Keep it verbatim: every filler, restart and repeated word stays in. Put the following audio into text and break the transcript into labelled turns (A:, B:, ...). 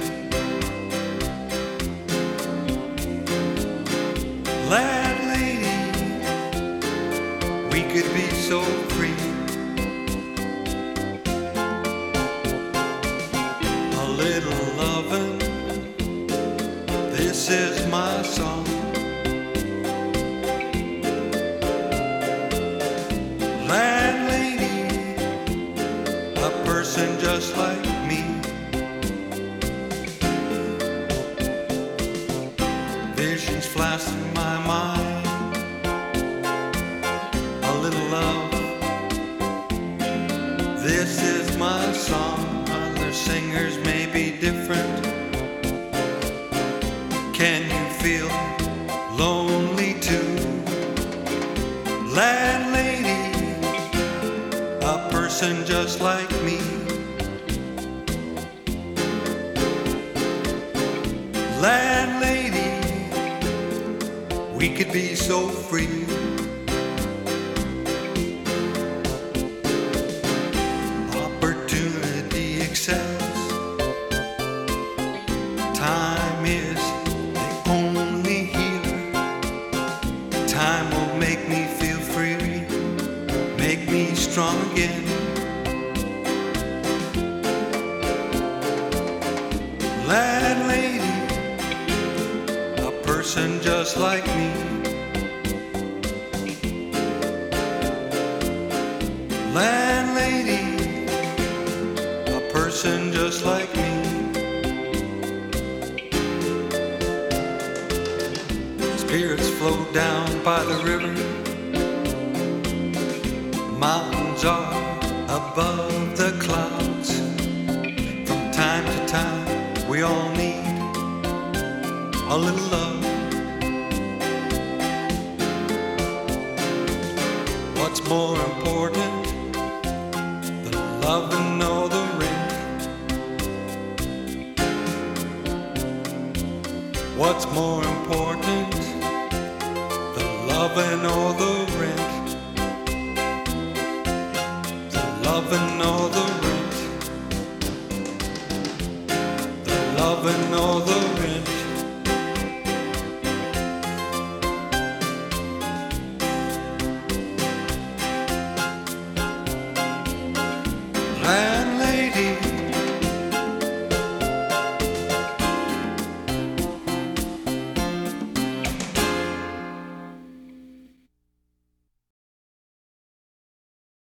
A: Lad lady, we could be so free. A little lovin', this is my song. Lad lady, a person just like me. Visions flash through my mind. A little love, this is my song. Other singers may be different. Can you feel lonely too? Lad lady, a person just like me. Lad lady, we could be so free. Opportunity excels. Time is the only healer. Time will make me feel free, make me strong again. Lad lady, a person just like me. Lad lady, a person just like me. Spirits float down by the river. Mountains are above the clouds. From time to time, we all need a little love. What's more important than loving or the ring? What's more important than loving or the rent? The loving or the rent? The loving or the rent?